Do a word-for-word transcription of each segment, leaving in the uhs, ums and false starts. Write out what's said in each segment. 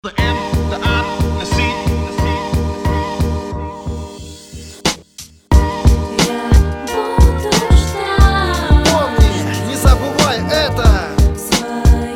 The M, the I, the C, the C. Я буду ждать. Помни, не забывай это. Свою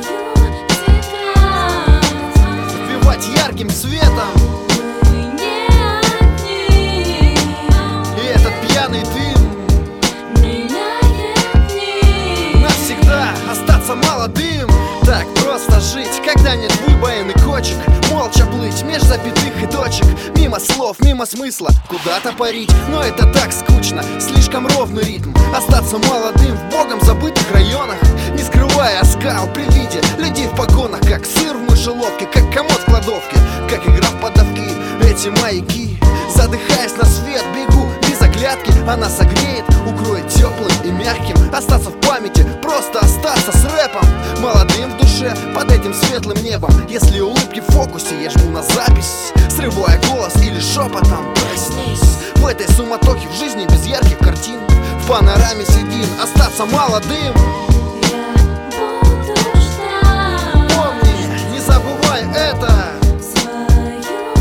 тетрадь. Вбивать ярким светом. Мы не одни. И этот пьяный дым Меняет дни. навсегда остаться молодым. Так просто жить, когда нет выбоин и кочек. Молча плыть меж запятых и точек. Мимо слов, мимо смысла, куда-то парить. Но это так скучно, слишком ровный ритм. Остаться молодым в богом забытых районах, не скрывая оскал при виде людей в погонах. Как сыр в мышеловке, как комод в кладовке, как игра в подавки, эти маяки. Задыхаясь на свет, бегу без оглядки. Она согреет, укроет теплым и мягким. Остаться в памяти, просто остаться с рэпом. Молодым в душе, под этим светлым небом. Если улыбки в фокусе, я жму на запись, срывая голос или шепотом: проснись. В этой суматохе в жизни без ярких картин, в панораме сидим, остаться молодым. Я буду ждать. Помни, не забывай это. Свою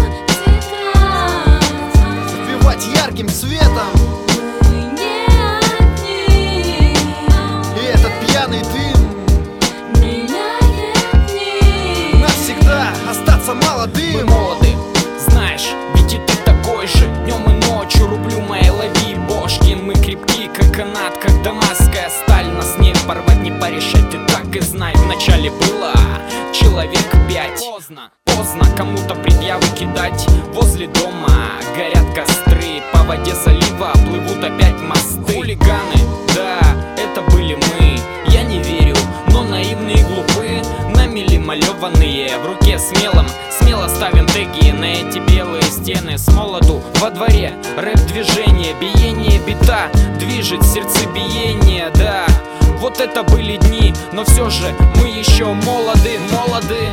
тетрадь. Вбивать ярким светом. Мы не одни. И этот пьяный дым Меняет дни. навсегда остаться Мы молодым. молоды, знаешь, ведь и ты такой же. Днем и ночью рублю мои лови бошкин. Мы крепки, как канат, как дамасская сталь. Нас не порвать, не порешать, ты так и знай. Вначале было человек пять. Поздно, поздно кому-то предъявы кидать. Возле дома горят костры, по воде залива плывут опять мосты. Хулиганы, да, это были мы. Я не верю, но наивные и глупые. Намели малеванные, в руке смелом смело ставим теги на эти белые стены. С молоду во дворе рэп-движение, биение бита движет сердцебиение, да. Вот это были дни, но все же мы еще молоды, молоды.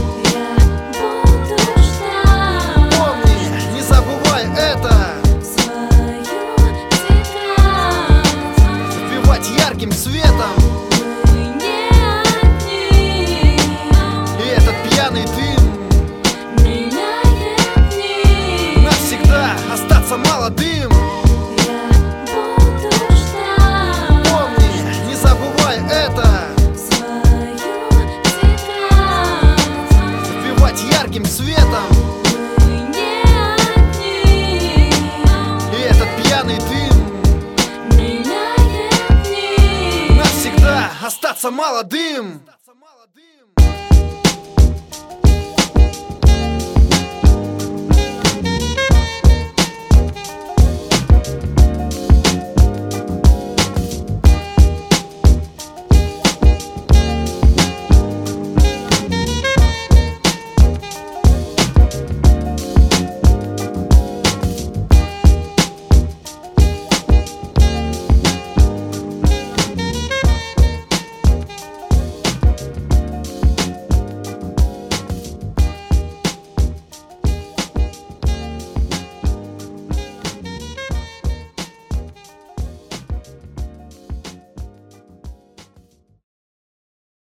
Я буду ждать. Помни, не забывай это. Свою тетрадь. Вбивать ярким светом. Мы не одни. И этот пьяный дым Меняет дни. навсегда остаться молодым. Я буду ждать. Помни, не забывай это. Свою тетрадь. Вбивать ярким светом. Мы не одни. И этот пьяный дым Меняет дни. навсегда остаться молодым.